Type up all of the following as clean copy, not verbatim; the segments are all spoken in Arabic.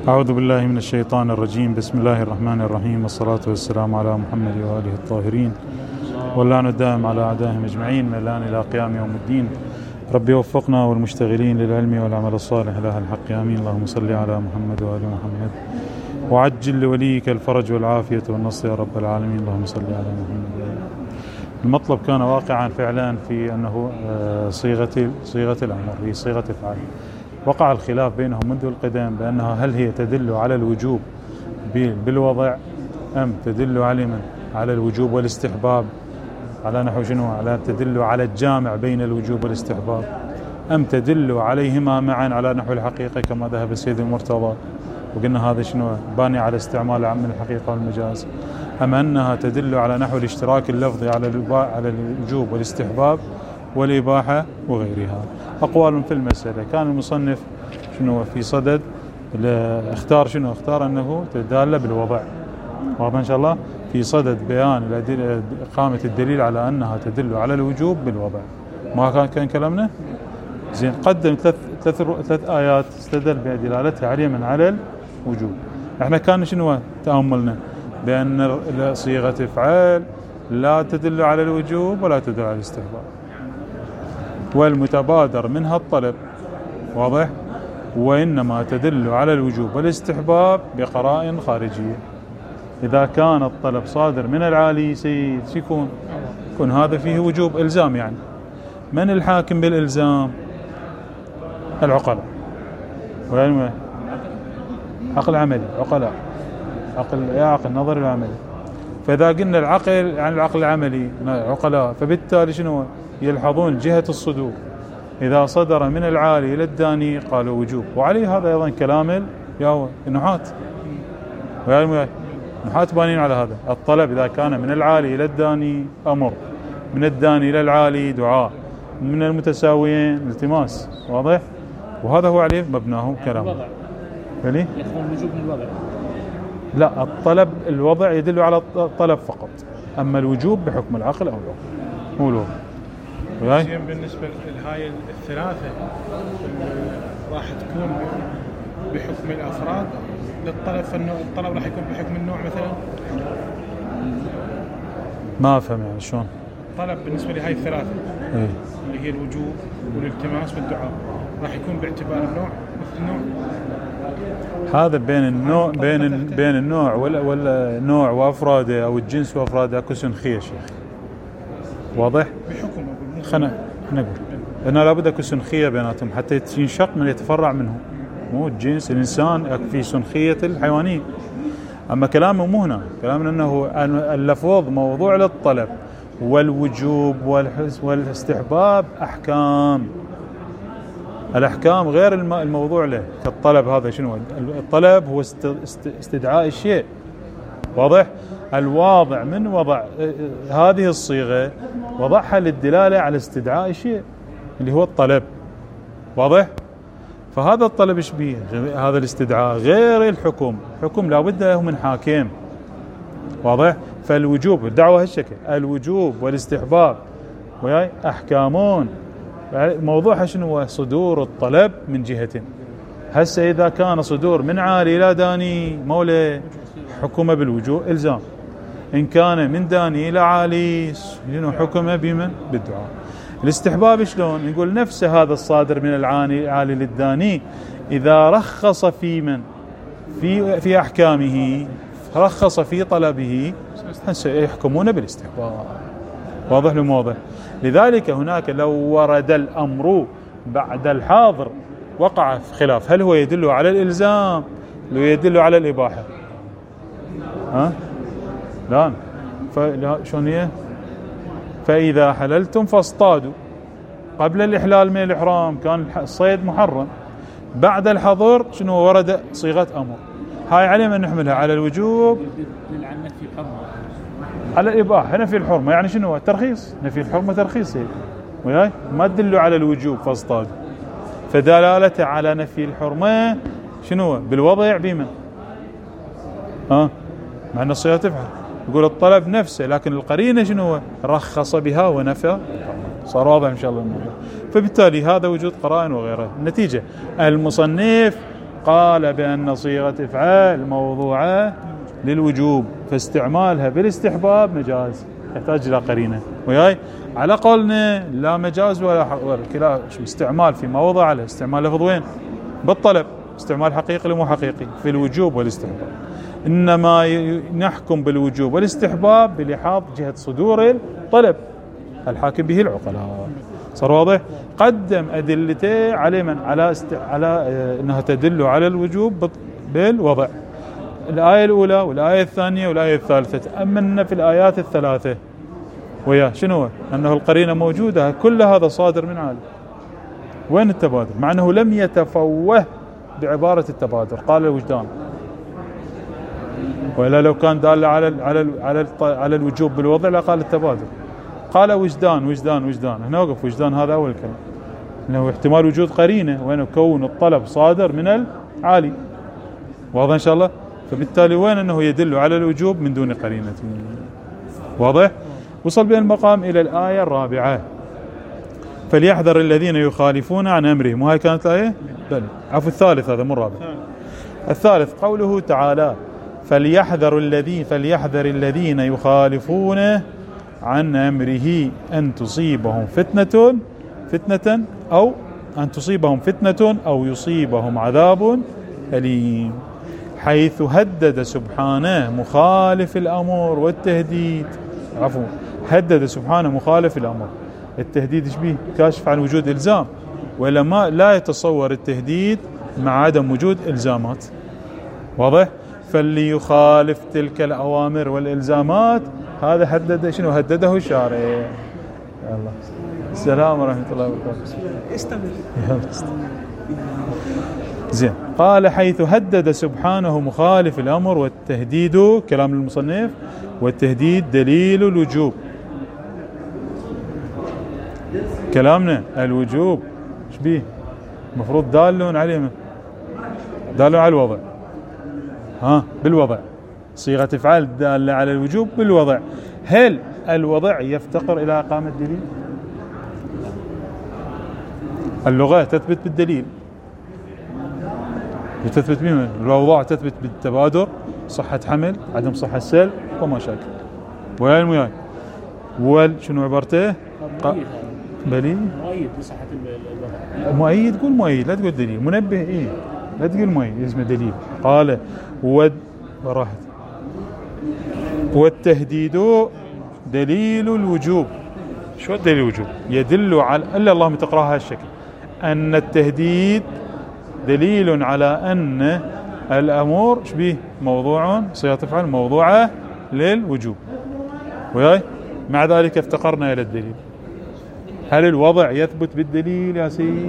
أعوذ بالله من الشيطان الرجيم. بسم الله الرحمن الرحيم، والصلاة والسلام على محمد وآله الطاهرين، واللعن الدائم على أعدائهم أجمعين من الآن إلى قيام يوم الدين. ربي وفقنا والمشتغلين للعلم والعمل الصالح إله الحق آمين. اللهم صل على محمد وآل محمد، وعجل لوليك الفرج والعافية والنصر يا رب العالمين. اللهم صل على محمد. المطلب كان واقعا فعلا في أنه صيغة الأمر هي صيغة فعل. وقع الخلاف بينهم منذ القدم بأنها هل هي تدل على الوجوب بالوضع أم تدل على الوجوب والاستحباب، على نحو شنو، على تدل على الجامع بين الوجوب والاستحباب، أم تدل عليهما معا على نحو الحقيقة كما ذهب السيد المرتضى، وقلنا هذا شنو باني على استعمال عام الحقيقة والمجاز، أم أنها تدل على نحو الاشتراك اللفظي على الوجوب والاستحباب والإباحة وغيرها. أقوال في المسألة. كان المصنف شنو في صدد اختار أنه تدل بالوضع، واضح إن شاء الله، في صدد بيان إقامة الدليل على أنها تدل على الوجوب بالوضع. ما كان كلامنا زين. قدم ثلاث آيات استدل بدلالتها عليا على الوجوب. احنا كان شنو تأملنا بأن صيغة افعال لا تدل على الوجوب ولا تدل على الاستحباب، والمتبادر منها الطلب، واضح، وإنما تدل على الوجوب والاستحباب بقرائن خارجية. إذا كان الطلب صادر من العالي سيد يكون هذا فيه وجوب إلزام. يعني من الحاكم بالإلزام؟ العقلاء، عقل عملي، عقلاء، عقل نظري العملي. فإذا قلنا العقل يعني العقل العملي عقلاء، فبالتالي شنو يلحظون جهة الصدور. إذا صدر من العالي إلى الداني قالوا وجوب. وعليه هذا أيضا كلام النحاة، النحاة بانين على هذا. الطلب إذا كان من العالي إلى الداني أمر، من الداني إلى العالي دعاء، من المتساويين التماس، واضح. وهذا هو عليه مبناه كلامه. يعني يدخل الوجوب من الوضع؟ لا، الطلب الوضع يدل على الطلب فقط، أما الوجوب بحكم العقل أو العقل هو الوضع. بالنسبة لهاي الثلاثة راح تكون بحكم الأفراد للطلب، فالطلب راح يكون بحكم النوع مثلا. ما أفهم يعني شلون الطلب بالنسبة لهاي الثلاثة اللي هي الوجوب والالتماس والدعاء راح يكون باعتبار النوع مثل النوع. هذا بين النوع ولا نوع وأفراده أو الجنس وأفراده أكو سنخية شيخ، واضح. بحكم خلنا نقول أنه لابد أكو سنخية بيناتهم حتى ينشق من يتفرع منه. مو الجنس الإنسان في سنخية الحيوانية. أما كلامه مو هنا، كلامنا أنه اللفظ موضوع للطلب، والوجوب والاستحباب أحكام. الأحكام غير الموضوع له. كالطلب هذا شنو؟ الطلب هو استدعاء الشيء، واضح. الواضع من وضع هذه الصيغة وضعها للدلالة على استدعاء الشيء اللي هو الطلب، واضح. فهذا الطلب يشبيه هذا الاستدعاء غير الحكم. حكم لابد له من حاكم، واضح. فالوجوب الدعوة هالشكل، الوجوب والاستحباب وياي أحكامون. موضوعها شنو هو؟ صدور الطلب من جهة. هسه إذا كان صدور من عالي إلى داني مولى حكم بالوجوب إلزام. إن كان من داني إلى عالي حكم بمن؟ بالدعاء. الاستحباب شلون؟ نقول نفس هذا الصادر من العالي للداني إذا رخص في من في أحكامه، رخص في طلبه، يحكمون بالاستحباب. واضح لموضح. لذلك هناك لو ورد الأمر بعد الحاضر وقع في خلاف، هل هو يدل على الإلزام لو يدل على الإباحة؟ لا. شلون هي؟ فإذا حللتم فاصطادوا. قبل الإحلال من الإحرام كان الصيد محرم، بعد الحظر شنو ورد صيغة أمر. هاي على من نحملها؟ على الوجوب، على الإباحة، نفي الحرمة. يعني شنو الترخيص؟ نفي الحرمة ترخيص، وياي ما تدل على الوجوب فاصطادوا. فدلالته على نفي الحرمة شنو؟ بالوضع بمن؟ مع أن الصيغة تفعل. يقول الطلب نفسه، لكن القرينة شنو؟ رخص بها ونفى. صار واضح إن شاء الله الموضوع. فبالتالي هذا وجود قرائن وغيره. النتيجة المصنف قال بأن صيغة افعال موضوعة للوجوب، فاستعمالها بالاستحباب مجاز يحتاج إلى قرينة. وياي على قولنا لا مجاز ولا كلا استعمال في موضع له استعمال لفظ وين؟ بالطلب، استعمال حقيقي لمو حقيقي في الوجوب والاستحباب. إنما نحكم بالوجوب والاستحباب بلحاظ جهة صدور الطلب الحاكم به العقلاء. صار واضح؟ قدم أدلته على من؟ على أنها تدل على الوجوب بالوضع، الآية الأولى والآية الثانية والآية الثالثة. تأملنا في الآيات الثلاثة ويا شنو؟ أنه القرينة موجودة، كل هذا صادر من عالم. وين التبادر؟ مع أنه لم يتفوه بعبارة التبادر، قال الوجدان، وإلا لو كان دال على الوجوب بالوضع لقال التبادر. قال وجدان وجدان وجدان، هنا وقف وجدان، هذا أول كلام، أنه احتمال وجود قرينة وأنه كون الطلب صادر من العالي. واضح إن شاء الله؟ فبالتالي وين أنه يدل على الوجوب من دون قرينة. واضح؟ وصل بين المقام إلى الآية الرابعة، فليحذر الذين يخالفون عن أمرهم. وهي كانت الآية؟ بل عفوا الثالث، هذا مو الرابع. الثالث قوله تعالى فليحذر الذين يخالفون عن أمره أن تصيبهم فتنة أو يصيبهم عذاب أليم، حيث هدد سبحانه مخالف الأمر والتهديد. هدد سبحانه مخالف الأمر، التهديد ايش بيه؟ كاشف عن وجود إلزام، ولا ما لا يتصور التهديد مع عدم وجود إلزامات. واضح؟ فاللي يخالف تلك الأوامر والإلزامات هذا هدده الشارع. الله السلام ورحمة الله وبركاته. زين، قال حيث هدد سبحانه مخالف الأمر، والتهديد كلام المصنف، والتهديد دليل الوجوب. كلامنا الوجوب ايش بيه؟ المفروض دال عليه، دال على الوضع، بالوضع، صيغة افعال دالة على الوجوب بالوضع. هل الوضع يفتقر إلى إقامة دليل؟ اللغة تثبت بالدليل، وتثبت بما الأوضاع تثبت بالتبادر، صحة حمل، عدم صحة سل وما شاكل. وياي شنو عبارته؟ بلي مؤيد لصحة الوضع. مؤيد، قول مؤيد لا تقول دليل. منبه لا تقول مؤيد، اسمه دليل. قال والتهديد دليل الوجوب. شو دليل الوجوب؟ يدل على إلا اللهم تقراها هالشكل، أن التهديد دليل على أن الأمور شبيه موضوع، صيغة افعال موضوعة للوجوب. وياي مع ذلك افتقرنا إلى الدليل. هل الوضع يثبت بالدليل يا سيدي؟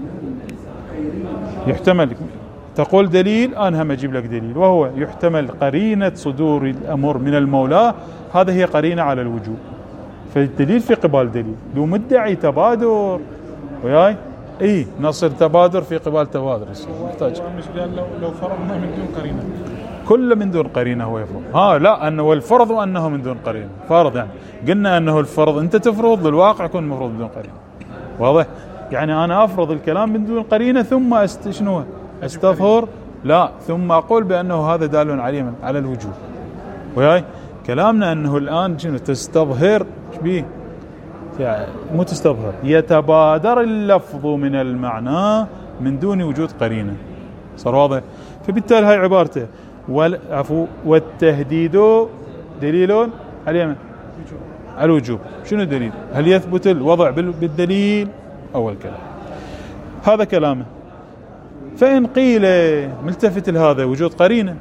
يحتمل تقول دليل، أنا هم أجيب لك دليل، وهو يحتمل قرينة صدور الأمر من المولى، هذا هي قرينة على الوجوب. فالدليل في قبال دليل. لو مدعي تبادر وياي نصر تبادر في قبال تبادر محتاج. مش قال لو فرضنا من دون قرينة، كل من دون قرينة هو يفرض. لا أنه والفرض أنه من دون قرينة، فرض يعني قلنا أنه الفرض أنت تفرض، للواقع يكون مفروض بدون قرينة. واضح؟ يعني أنا أفرض الكلام من دون قرينة ثم استظهر، لا ثم أقول بأنه هذا دال على الوجوب. وياي كلامنا أنه الآن تستظهر شبيه، يعني مو تستظهر، يتبادر اللفظ من المعنى من دون وجود قرينة. صار واضح؟ فبالتالي هاي عبارته والتهديد دليل على الوجوب. شنو الدليل؟ هل يثبت الوضع بالدليل؟ أول كلام هذا كلامه. فإن قيل ملتفت لهذا وجود قرينة،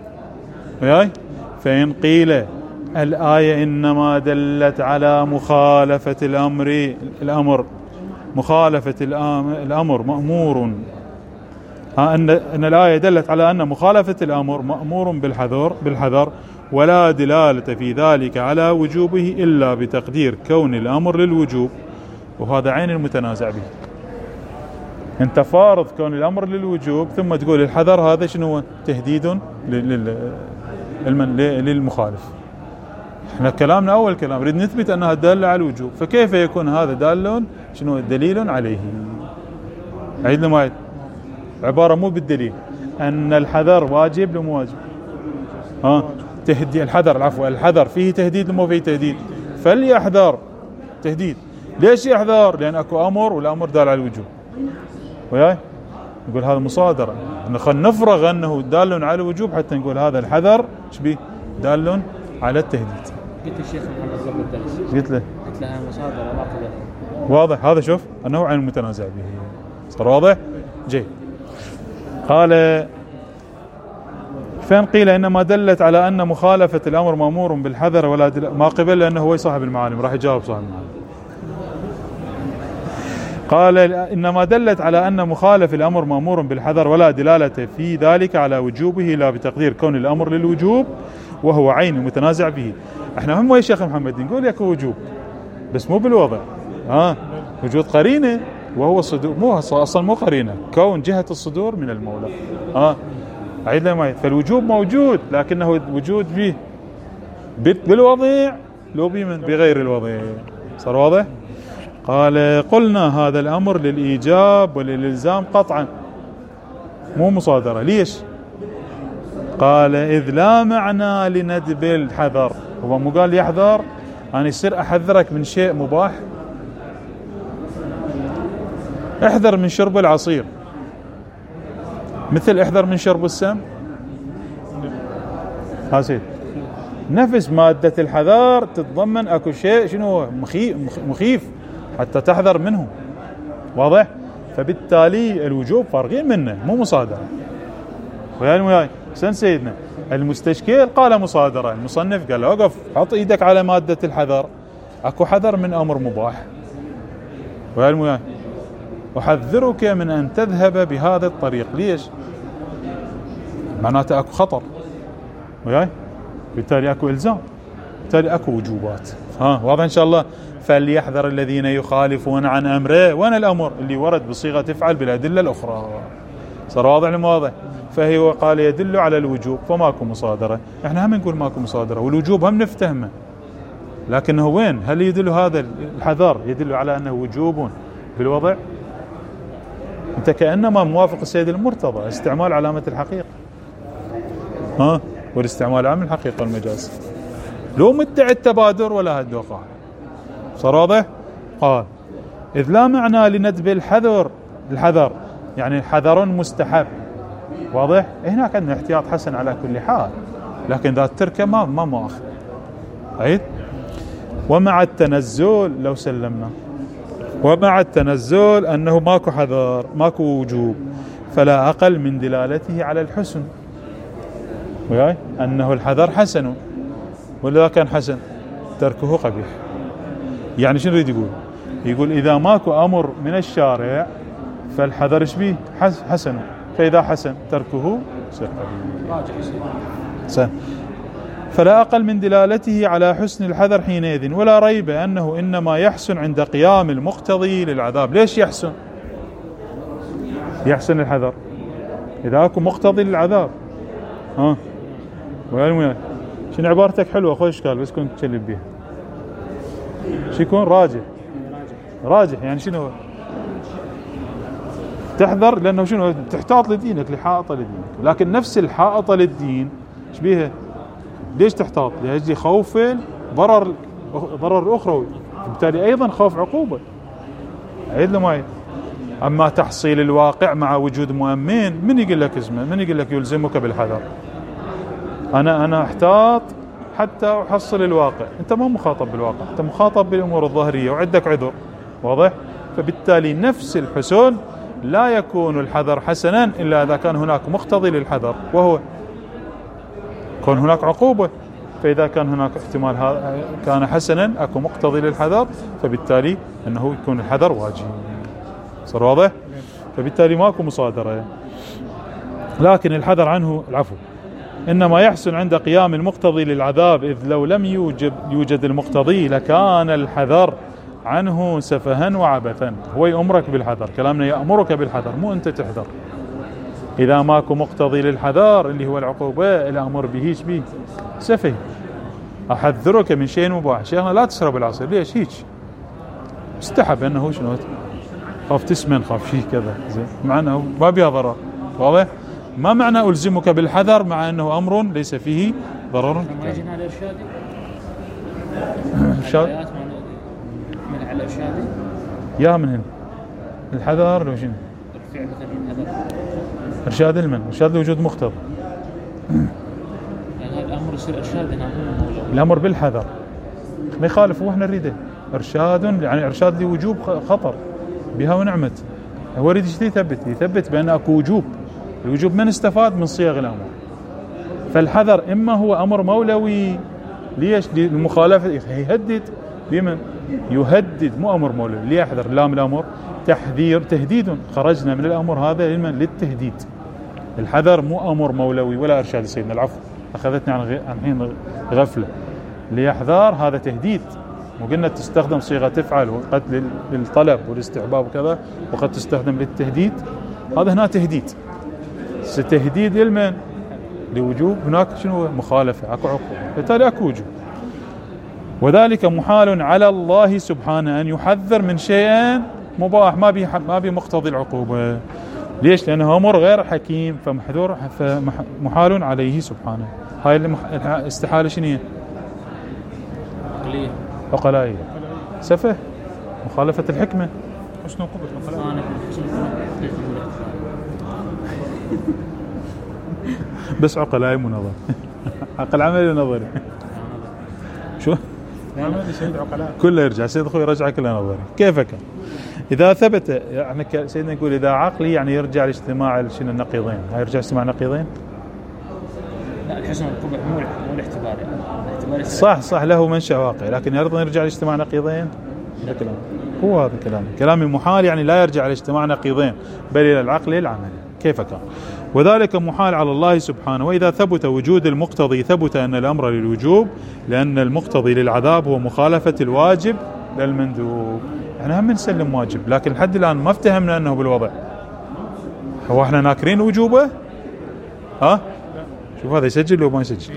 فإن قيل الآية إنما دلت على مخالفة الأمر مخالفة الأمر مأمور، أن الآية دلت على أن مخالفة الأمر مأمور بالحذر، ولا دلالة في ذلك على وجوبه إلا بتقدير كون الأمر للوجوب، وهذا عين المتنازع به. أنت فارض كون الأمر للوجوب ثم تقول الحذر، هذا شنو؟ تهديد للمخالف. احنا كلامنا أول كلام نريد نثبت أنها دالة على الوجوب، فكيف يكون هذا دال دليل عليه؟ عيد لما عبارة مو بالدليل. أن الحذر واجب لو مو واجب؟ الحذر فيه تهديد لو مو فيه تهديد؟ فليحذر تهديد. ليش يحذر؟ لأن أكو أمر والأمر دال على الوجوب. وياي نقول هذا مصادرة، خلينا نفرغ أنه دال على الوجوب حتى نقول هذا الحذر شبيه دال على التهديد. قلت الشيخ محمد قبل الدرس، قلت له مصادرة لا قبل. واضح هذا؟ شوف أنه عين المتنازع به صار واضح. جيد. قال فإن قيل إنما دلت على أن مخالفة الأمر مأمور بالحذر ولا ما قبل، لأنه هو صاحب المعالم راح يجاوب صاحب المعالم. قال إنما دلت على أن مخالف الأمر مأمور بالحذر ولا دلالة في ذلك على وجوبه لا بتقدير كون الأمر للوجوب وهو عين المتنازع به. احنا هم يا شيخ محمد نقول يكو وجوب بس مو بالوضع، وجود قرينة وهو الصدور، مو أصلا مو قرينة، كون جهة الصدور من المولى. عيد لما فالوجوب موجود لكنه وجود به بالوضع لو بمن بغير الوضع. صار واضح؟ قال قلنا هذا الأمر للإيجاب وللإلزام قطعا مو مصادرة. ليش؟ قال إذ لا معنى لندب الحذر. هو مو قال يحذر أنا يصير أحذرك من شيء مباح؟ احذر من شرب العصير مثل احذر من شرب السم. هاسيد نفس مادة الحذار تتضمن اكو شيء شنو مخيف حتى تحذر منه. واضح؟ فبالتالي الوجوب فارغين منه مو مصادرة. وياي سن سيدنا المستشكل قال مصادرة، المصنف قال اوقف حط ايدك على مادة الحذر، اكو حذر من امر مباح. وياي أحذرك من أن تذهب بهذا الطريق. ليش؟ معناته أكو خطر، وياي بالتالي أكو إلزام، بالتالي أكو وجوبات. واضح إن شاء الله. فليحذر الذين يخالفون عن أمره. وين الأمر اللي ورد بصيغة تفعل بالأدلة الأخرى؟ صار واضح لما واضح؟ فهو قال يدل على الوجوب فماكو مصادرة. احنا هم نقول ماكو مصادرة والوجوب هم نفتهمه، لكنه وين؟ هل يدل هذا الحذر يدل على أنه وجوب بالوضع؟ انت كأنما موافق السيد المرتضى استعمال علامة الحقيقة والاستعمال عام الحقيقة والمجاز، لو مدعي التبادر ولا هالدوقة. صار واضح؟ قال إذ لا معنى لندب الحذر يعني حذر مستحب. واضح؟ هناك عندنا احتياط حسن على كل حال، لكن ذات تركه ما مؤاخذ. عيد. ومع التنزل لو سلمنا ومع التنزل أنه ماكو حذر ماكو وجوب فلا أقل من دلالته على الحسن. وياي أنه الحذر حسن، ولذا كان حسن تركه قبيح. يعني شنو يريد يقول؟ يقول إذا ماكو أمر من الشارع فالحذر ايش بيه؟ حسن، فإذا حسن تركه يصير قبيح. فلا أقل من دلالته على حسن الحذر حينئذ، ولا ريب أنه إنما يحسن عند قيام المقتضي للعذاب. ليش يحسن؟ يحسن الحذر إذا أكو مقتضي للعذاب. ويا شنو عبارتك حلوة أخوي إشكال بس كنت تكلم بيها. شو يكون؟ راجح يعني شنو؟ تحذر لأنه شنو؟ تحتاط لدينك، لحائطة لدينك، لكن نفس الحائطة للدين ايش بيها؟ ليش تحتاط؟ لأجل خوف ضرر أخروي، بالتالي أيضا خوف عقوبة. عيد له معي. أما تحصيل الواقع مع وجود مؤمن، من يقول لك اسمه؟ من يقول لك يلزمك بالحذر؟ أنا أحتاط حتى أحصل الواقع. أنت ما مخاطب بالواقع، أنت مخاطب بالأمور الظاهرية وعندك عذر. واضح؟ فبالتالي نفس الحسن لا يكون الحذر حسنا إلا إذا كان هناك مقتضي للحذر، وهو كون هناك عقوبة. فإذا كان هناك احتمال كان حسنا أكو مقتضي للحذر، فبالتالي أنه يكون الحذر واجب. صار واضح؟ فبالتالي ماكو مصادرة. لكن الحذر عنه إنما يحسن عند قيام المقتضي للعذاب، إذ لو لم يوجد المقتضي لكان الحذر عنه سفها وعبثا. هو يأمرك بالحذر، كلامنا يأمرك بالحذر مو أنت تحذر. إذا ماكو مقتضي للحذر اللي هو العقوبة الأمر به به سفه. أحذرك من شيء مباح. شيخنا لا تشرب العصير. ليش هيك؟ استحب أنه شنو خاف تسمن، خاف شيء كذا، زين، مع أنه ما بيها ضرر. واضح؟ ما معنى ألزمك بالحذر مع أنه أمر ليس فيه ضرر؟ ما يجي هذا إرشادي؟ إرشاد من على إرشادي؟ يا من هنا الحذر لو شنو؟ الفعل مثلا الحذر إرشاد لمن؟ إرشاد لوجود مقتضى. يعني هذا الأمر يصير إرشاد هنا مو مولوي. الأمر بالحذر ما يخالف وإحنا نريده إرشاد، يعني إرشاد لوجوب خطر بها ونعمت. هو يريد يثبت بأن أكو وجوب. الوجوب من استفاد من صيغ الأمر. فالحذر إما هو أمر مولوي، ليش؟ للمخالفة، يهدد بمن؟ يهدد، مو أمر مولوي. ليحذر لام الأمر تهديد، خرجنا من الأمر هذا لمن؟ للتهديد. الحذر مو أمر مولوي ولا إرشاد سيدنا، العفو أخذتني عن حين غفلة. ليحذر هذا تهديد، وقلنا تستخدم صيغة تفعل وقد للطلب والاستحباب وكذا، وقد تستخدم للتهديد. هذا هنا تهديد، تهديد لمن؟ لوجوب. هناك شنو؟ مخالفة، اكو عقوبة، بالتالي اكو وجوب. وذلك محال على الله سبحانه أن يحذر من شيء مباح ما بمقتضي العقوبة. ليش؟ لأنه أمر غير حكيم، فمحال عليه سبحانه. هاي الاستحالة شنو هي؟ عقلائية، سفه، مخالفة الحكمة. حسن قبل بس عقلائي منظر عقل عملي ونظري شو؟ كله يرجع سيد أخوي، يرجع كله نظري. كيف كان؟ إذا ثبت، يعني سيدنا نقول إذا عقلي يعني يرجع لاجتماع شنو النقيضين. هاي يرجع اجتماع نقيضين؟ لا، الحسن القبح مو الاعتبار يعني. صح له منشأ واقعي، لكن يرضى يرجع لاجتماع نقيضين؟ هذا كلام، هو هذا كلامي محال، يعني لا يرجع لاجتماع نقيضين بل إلى العقل العملي. كيف كان؟ وذلك محال على الله سبحانه. وإذا ثبت وجود المقتضي ثبت أن الأمر للوجوب، لأن المقتضي للعذاب هو مخالفة الواجب للمندوب. احنا هم نسلم واجب، لكن لحد الآن ما افتهمنا أنه بالوضع. هو احنا ناكرين وجوبه؟ ها؟ شوف هذا يسجل لو ما يسجل؟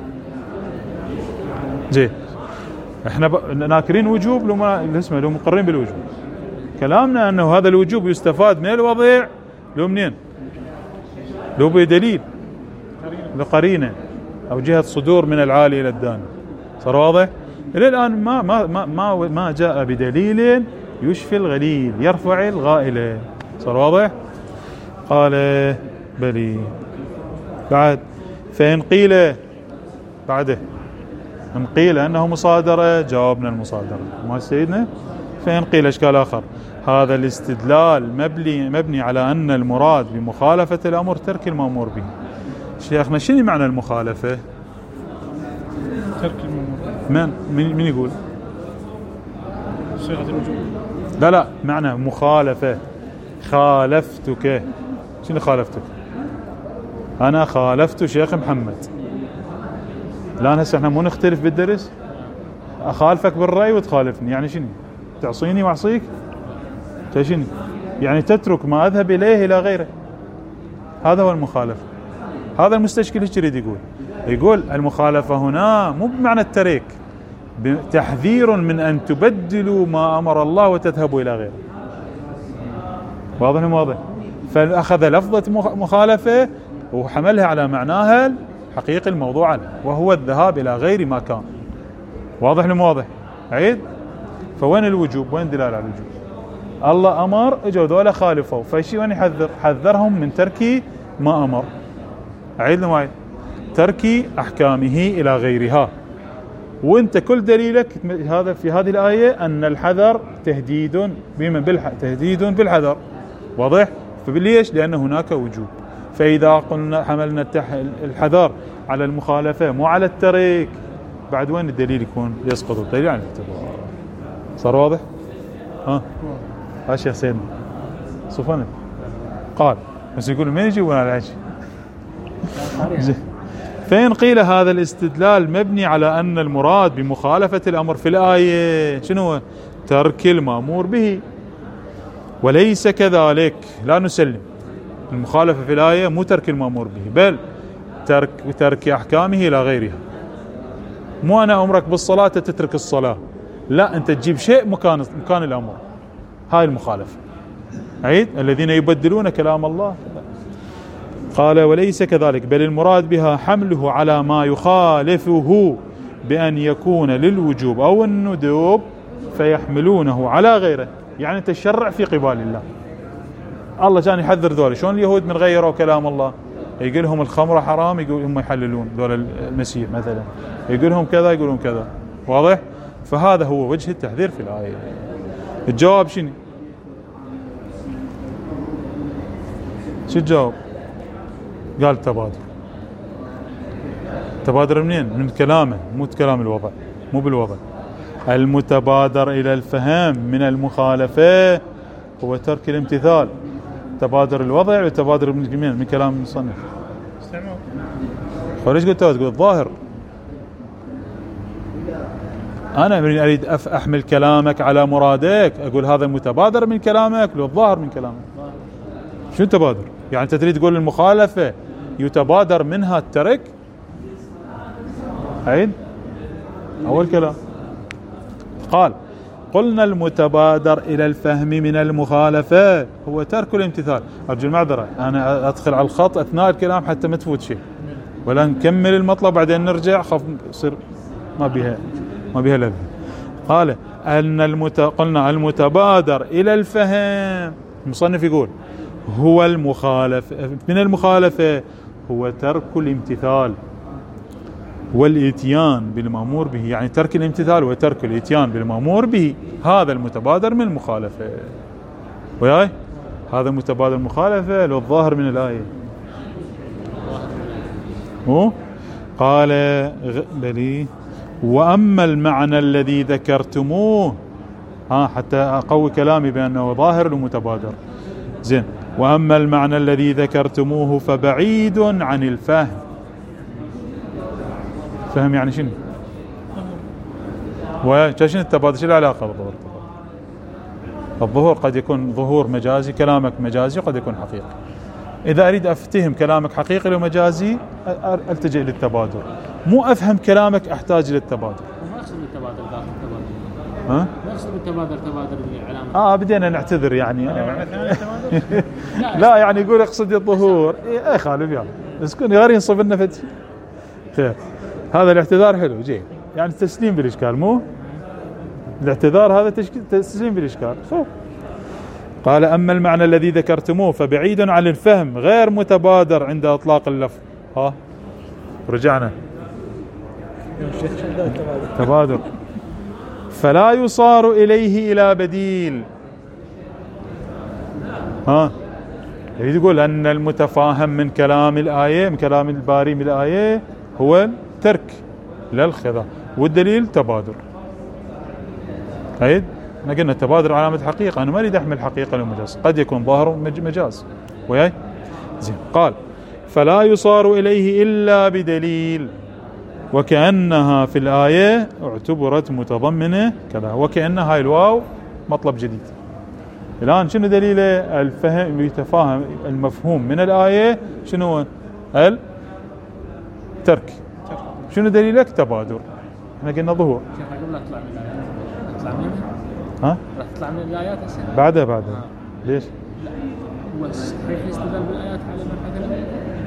زين، احنا ناكرين وجوب لو ما اسمه، لو مقرين بالوجوب. كلامنا أنه هذا الوجوب يستفاد من الوضع لو منين؟ لو بدليل، لقرينه أو جهة صدور من العالي إلى الداني. صار واضح؟ إلى الآن ما جاء بدليل يشفي الغليل يرفع الغائلة. صار واضح؟ قال بلي. بعد فإن قيل بعده، إن قيل أنه مصادرة جاوبنا المصادرة ما سيدنا. فإن قيل إشكال آخر، هذا الاستدلال مبني على أن المراد بمخالفة الأمر ترك المأمور به. شيخنا شنو معنى المخالفة؟ ترك المأمور. من يقول؟ صيغة الوجوب. لا معنى مخالفة. خالفتك، شنو خالفتك؟ أنا خالفت شيخ محمد. الآن هسه احنا مو نختلف بالدرس، أخالفك بالرأي وتخالفني، يعني شنو؟ تعصيني وأعصيك؟ شنو؟ يعني تترك ما أذهب إليه إلى غيره. هذا هو المخالفة. هذا المستشكل ايش يريد يقول المخالفة هنا مو بمعنى الترك، تحذير من أن تبدلوا ما أمر الله وتذهبوا إلى غيره. واضح واضح؟ فأخذ لفظة مخالفة وحملها على معناها الحقيقي الموضوع عنه، وهو الذهاب إلى غير ما كان. واضح واضح؟ عيد. فوين الوجوب؟ وين دلالة على الوجوب؟ الله أمر، اجوا ذولا خالفوا، فشي وين يحذر؟ حذرهم من ترك ما أمر. أعيد لهم ترك أحكامه إلى غيرها. وانت كل دليلك هذا في هذه الآية أن الحذر تهديد تهديد بالحذر. واضح؟ فبليش؟ لأن هناك وجوب. فإذا قلنا حملنا الحذر على المخالفة مو على الترك، بعد وين الدليل يكون يسقط الدليل عن الاعتبار. صار واضح؟ ها شيخ سيدنا صفنا قال بس يقول من يجيبون على العشي. فإن قيل هذا الاستدلال مبني على أن المراد بمخالفة الأمر في الآية شنو؟ ترك المأمور به، وليس كذلك. لا نسلم المخالفة في الآية مو ترك المأمور به، بل ترك أحكامه إلى غيرها. مو أنا أمرك بالصلاة تترك الصلاة، لا، أنت تجيب شيء مكان الأمر. هاي المخالفة. عيد الذين يبدلون كلام الله. قال وليس كذلك، بل المراد بها حمله على ما يخالفه بأن يكون للوجوب أو الندوب فيحملونه على غيره. يعني تشرع في قبال الله. الله كان يحذر ذول، شلون اليهود من غيروا كلام الله، يقول لهم الخمر حرام يقول هم يحللون ذول المسيح مثلا، يقول لهم كذا يقولون كذا. واضح؟ فهذا هو وجه التحذير في الآية. الجواب شنو؟ شو الجواب؟ قال تبادر. تبادر منين؟ من كلامه، مو كلام الوضع، مو بالوضع. المتبادر إلى الفهم من المخالفة هو ترك الامتثال. تبادر الوضع وتبادر من كلام المصنف. ليش قلت تقول الظاهر؟ أنا من أريد أحمل كلامك على مرادك، أقول هذا المتبادر من كلامك لو الظاهر من كلامك. شو التبادر؟ يعني أنت تريد تقول المخالفة يتبادر منها الترك؟ عيد أول كلام. قال قلنا المتبادر إلى الفهم من المخالفة هو ترك الامتثال. أرجو المعذرة، أنا أدخل على الخط أثناء الكلام حتى ما تفوت شيء، ولا نكمل المطلب بعدين نرجع خف يصير ما بها لذة. قال قلنا المتبادر إلى الفهم، المصنف يقول هو المخالف من المخالفة هو ترك الامتثال والإتيان بالمأمور به. يعني ترك الامتثال وترك الإتيان بالمأمور به، هذا المتبادر من المخالفة. وياي هذا متبادر المخالفة لو الظاهر من الآية. قال بلي وأما المعنى الذي ذكرتموه، حتى أقوي كلامي بأنه ظاهر ومتبادر. زين، وأما المعنى الذي ذكرتموه فبعيد عن الفهم. فهم يعني شنو؟ وشنو التبادل؟ شو العلاقة بالظهور؟ الظهور قد يكون ظهور مجازي، كلامك مجازي، وقد يكون حقيقي. إذا أريد أفتهم كلامك حقيقي لو مجازي ألتجئ للتبادل، مو أفهم كلامك أحتاج للتبادل. ما أقصد بالتبادل ذاك التبادل. ما أقصد بالتبادل تبادل علامة. بدينا نعتذر يعني. لا يعني يقول اقصد الظهور. اي خالف يعني. بس كون غير ينصب لنا فد خير. هذا الاعتذار حلو جيد. يعني تسليم بالإشكال، مو الاعتذار هذا تسليم بالإشكال. قال أما المعنى الذي ذكرتموه فبعيد عن الفهم غير متبادر عند إطلاق اللفظ. رجعنا تبادر، فلا يصار إليه إلى بديل. يريد يقول أن المتفاهم من كلام الآية، من كلام الباري من الآية، هو ترك للخذا، والدليل تبادر. أيد احنا قلنا التبادر علامة حقيقة، أنا ما أريد أحمل حقيقة للمجاز، قد يكون ظاهر مجاز. وياي زين. قال فلا يصار إليه إلا بدليل، وكأنها في الآية اعتبرت متضمنة كذا، وكأن هاي الواو مطلب جديد. الآن شنو دليله؟ الفهم، يتفاهم المفهوم من الآية شنو؟ الترك. شنو دليلك؟ تبادر. احنا قلنا ظهور. قبل اطلع من الآيات، اطلع منها؟ راح تطلع من الآيات هسه؟ بعدها ليش؟ هو صحيح الاستدلال بالآيات على مثلا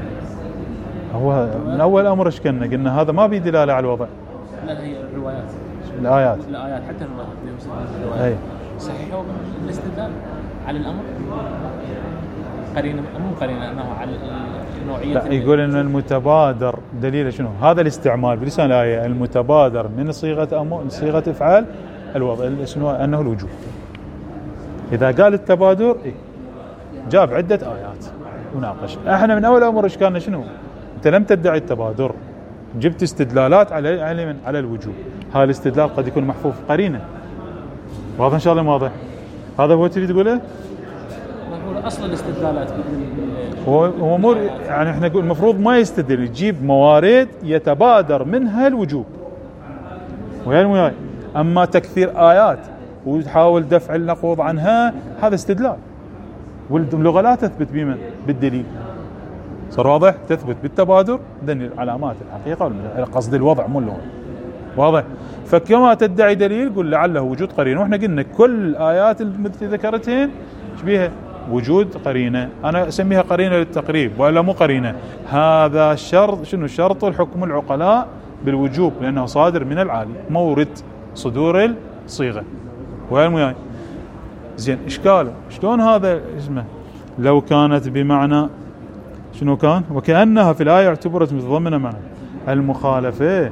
هو من أول أمر إيش قلنا هذا ما في دلالة على الوضع. لا، هي الروايات، الآيات حتى الروايات صحيحوا الاستدلال على الأمر قرينة، مو قرينة أنه على النوعية. لا، يقول إن المتبادر دليل شنو؟ هذا الاستعمال بلسان الآية، المتبادر من صيغة إفعال الوضع شنو؟ أنه الوجوب. إذا قال التبادر جاب عدة آيات وناقش. احنا من أول أمر إشكالنا شنو؟ أنت لم تدعي التبادر، جبت استدلالات على الوجوب. هذا الاستدلال قد يكون محفوف قرينة. واضح إن شاء الله؟ واضح. هذا هو تريد تقوله؟ هو أصل الاستدلالات هو مو يعني احنا نقول المفروض ما يستدل، يجيب موارد يتبادر منها الوجوب. وياي أما تكثير آيات وتحاول دفع النقوض عنها هذا استدلال، واللغة لا تثبت بمن؟ بالدليل. صار واضح؟ تثبت بالتبادر دليل علامات الحقيقة قصد الوضع مو اللغة. واضح؟ فكما تدعي دليل قل لعله وجود قرين. واحنا قلنا كل الآيات التي ذكرتهن شبيها وجود قرينة، أنا أسميها قرينة للتقريب ولا مو قرينة. هذا شرط، شنو شرط الحكم العقلاء بالوجوب؟ لأنه صادر من العالي، مورد صدور الصيغة. وين زين إشكاله شلون هذا اسمه؟ لو كانت بمعنى شنو كان؟ وكأنها في الآية اعتبرت متضمنة معنى المخالفة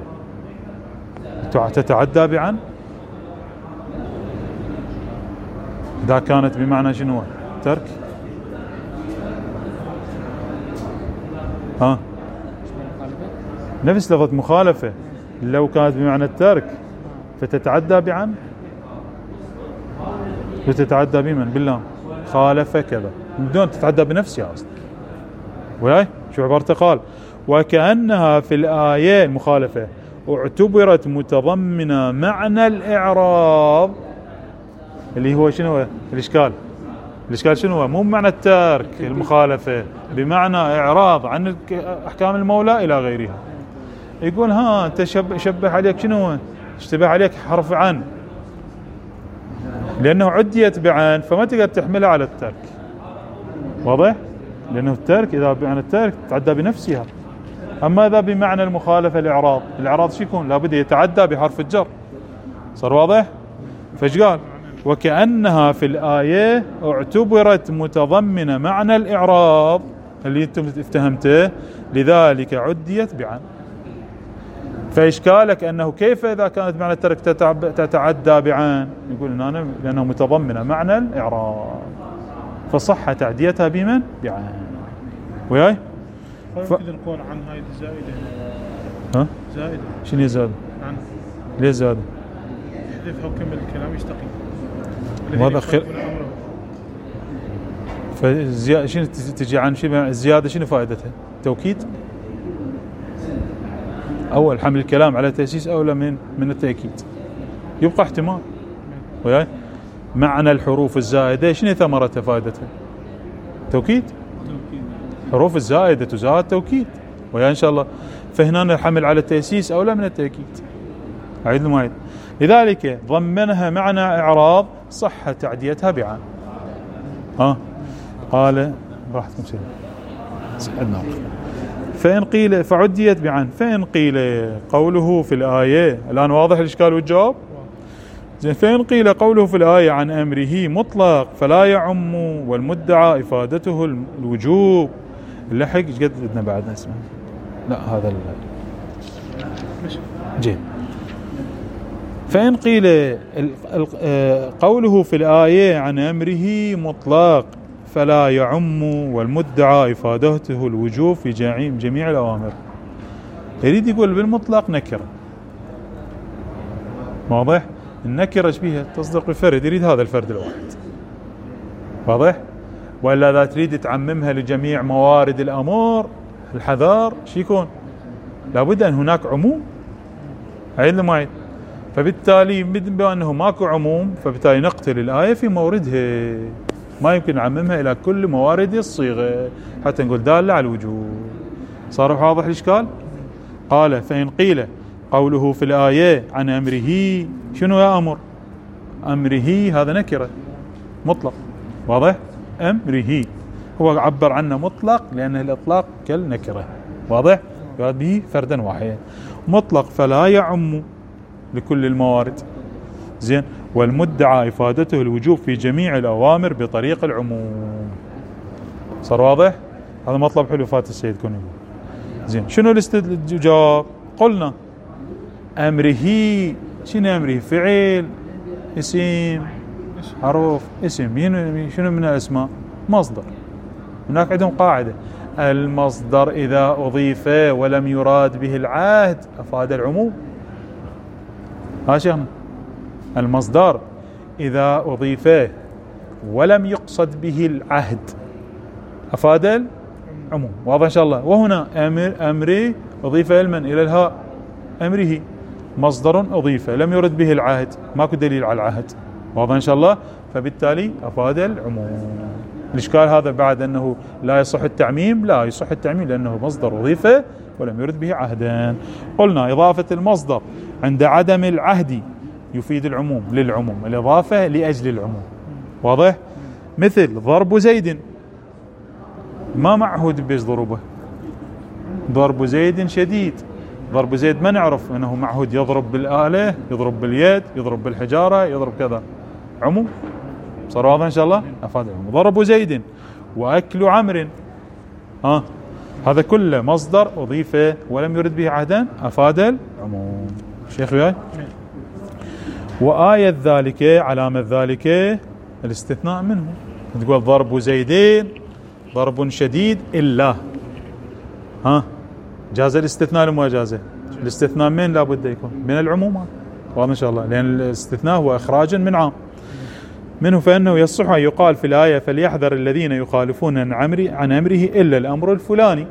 تتعدى بعن. إذا كانت بمعنى شنو؟ ترك. نفس لفظة مخالفة لو كانت بمعنى الترك فتتعدى بعن، وتتعدى بمن؟ بالله. خالف كذا من دون تتعدى بنفسها أصلا. وياي شو عبارته؟ قال وكأنها في الآية المخالفة اعتبرت متضمنة معنى الإعراض، اللي هو شنو الإشكال؟ الإشكال شنو هو؟ مو معنى الترك المخالفة، بمعنى إعراض عن أحكام المولى إلى غيرها. يقول ها أنت شبه عليك شنو؟ اشتبه عليك حرف عن، لأنه عديت بعن فما تقدر تحملها على الترك. واضح؟ لأنه الترك إذا بمعنى الترك تعدى بنفسها، أما إذا بمعنى المخالفة الإعراض، الإعراض شو يكون؟ لابد يتعدى بحرف الجر. صار واضح؟ فايش قال؟ وكأنها في الآية اعتبرت متضمنة معنى الإعراض اللي انتم افتهمته، لذلك عديت بعن. فإشكالك أنه كيف إذا كانت معنى الترك تتعدى بعن؟ يقول أنا لأنه متضمنة معنى الإعراض فصح تعديتها بمن؟ بعن. وياي؟ فيمكن القول عن هاي زائدة. زائدة. شنو زائدة؟ عن. ليه زائدة؟ يحذفها وكمل الكلام يستقيم. وهذا خير. شنو تجي عن شيء الزيادة شنو فائدتها؟ توكيد؟ أول حمل الكلام على تأسيس أولى من التأكيد. يبقى احتمال. وياي؟ معنى الحروف الزائدة شنو ثمرتها فائدتها؟ توكيد. حروف الزائدة تزاد توكيد. ويا إن شاء الله. فهنا الحمل على التأسيس أولى من التأكيد. أعيد المعيد. لذلك ضمنها معنى إعراض صح تعديتها بعن. قال راحتكم سعدنا. فإن قيل فعديت بعن، فإن قيل قوله في الآية، الآن واضح الإشكال والجواب؟ زين. فإن قيل قوله في الآية عن أمره مطلق فلا يعم والمدعى إفادته الوجوب. اللحق ايش قد بدنا بعد نسمع؟ لا هذا جيد. فإن قيل قوله في الآية عن أمره مطلق فلا يعم والمدعى إفادته الوجوب في جميع الأوامر، يريد يقول بالمطلق نكرة. واضح؟ النكرة ايش بيها؟ تصدق بفرد، يريد هذا الفرد الواحد. واضح؟ وإلا إذا تريد تعممها لجميع موارد الأمور الحذار شو يكون؟ لابد أن هناك عموم. عيد لما فبالتالي بما أنه ماكو عموم فبالتالي نقتل الآية في موردها، ما يمكن نعممها إلى كل موارد الصيغة حتى نقول دالة على الوجوب. صار واضح الإشكال؟ قال فإن قيل قوله في الآية عن أمره، شنو يا أمر؟ أمره هذا نكرة مطلق. واضح؟ أمره هو عبر عنه مطلق لأن الإطلاق كالنكرة. واضح؟ يراد به فردا واحدا. مطلق فلا يعم لكل الموارد. زين. والمدعى إفادته الوجوب في جميع الأوامر بطريق العموم. صار واضح؟ هذا مطلب حلو فات السيد كوني. زين. شنو الجواب؟ قلنا أمره، شنو أمره؟ فعل، اسم، حروف، اسم. شنو من الأسماء؟ مصدر. هناك عندهم قاعدة المصدر إذا أضيف ولم يراد به العهد أفاد العموم. ها شيخنا، المصدر إذا أضيف ولم يقصد به العهد أفاد العموم. واضح إن شاء الله. وهنا أمري أضيف علما إلى الهاء، أمره مصدر أضيف لم يرد به العهد، ماكو دليل على العهد. واضح إن شاء الله. فبالتالي أفاد العموم. الإشكال هذا بعد أنه لا يصح التعميم، لا يصح التعميم لأنه مصدر أضيف ولم يرد به عهدا. قلنا إضافة المصدر عند عدم العهد يفيد العموم للعموم، الإضافة لأجل العموم. واضح؟ مثل ضرب زيد، ما معهود بيش ضربه، ضرب زيد شديد، ضرب زيد ما نعرف انه معهود يضرب بالآلة، يضرب باليد، يضرب بالحجارة، يضرب كذا، عموم. صار واضح ان شاء الله؟ افاد العموم. ضرب زيد واكل عمرو، هذا كله مصدر اضيف ولم يرد به عهدا، افاد العموم. شيخ وياي؟ وآية ذلك، علامة ذلك الاستثناء منه، تقول ضرب زيدين ضرب شديد إلا، جاز الاستثناء لما جازه؟ الاستثناء من لابد يكون من العموم، واضح ان شاء الله، لأن الاستثناء هو إخراج من عام منه. فإنه يصح أن يقال في الآية فليحذر الذين يخالفون عن أمره إلا الأمر الفلاني.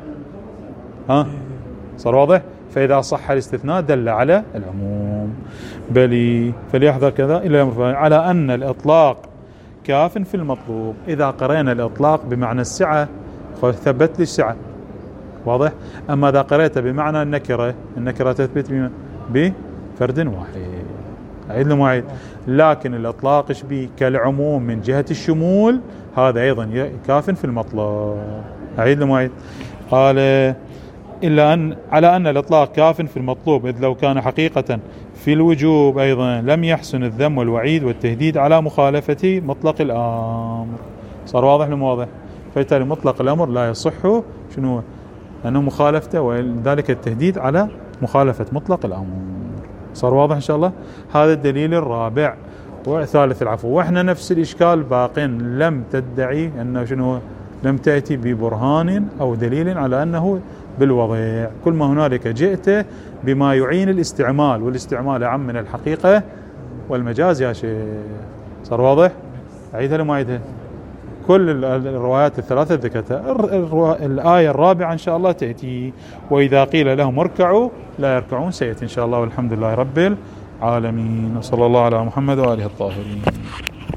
صار واضح؟ فإذا صح الاستثناء دل على العموم. بل فليحذر كذا إلا الأمر الفلاني، على أن الإطلاق كاف في المطلوب. إذا قرأنا الإطلاق بمعنى السعة فثبت لي السعة، واضح. أما إذا قرأت بمعنى النكرة تثبت بفرد واحد. أعيد له معيد. لكن الإطلاق شبيه كالعموم من جهة الشمول، هذا أيضا كاف في المطلق. أعيد له معيد. قال إلا أن على أن الإطلاق كاف في المطلوب، إذ لو كان حقيقة في الوجوب أيضا لم يحسن الذم والوعيد والتهديد على مخالفة مطلق الأمر. صار واضح لم واضح؟ فبالتالي مطلق الأمر لا يصح شنو؟ أنه مخالفته، وذلك التهديد على مخالفة مطلق الأمر. صار واضح إن شاء الله؟ هذا الدليل الرابع وثالث العفو. وإحنا نفس الإشكال باقين، لم تدعي أنه شنو؟ لم تأتي ببرهان أو دليل على أنه بالوضع. كل ما هنالك جئت بما يعين الاستعمال، والاستعمال أعم من الحقيقة والمجاز يا شيخ. صار واضح؟ أعيدها لما أعيدها؟ كل الروايات الثلاثة ذكرتها. الآية الرابعة إن شاء الله تأتي وإذا قيل لهم اركعوا لا يركعون، سيأتي إن شاء الله. والحمد لله رب العالمين، وصلى الله على محمد وآله الطاهرين.